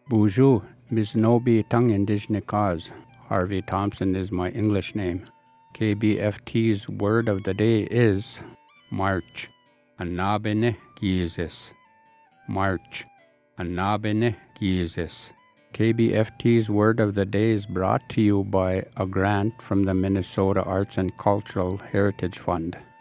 Bonjour, Bisnobi Tung Indigenous Cause. Harvey Thompson is my English name. KBFT's word of the day is March. Anabene Jesus. March. Anabene Jesus. KBFT's word of the day is brought to you by a grant from the Minnesota Arts and Cultural Heritage Fund.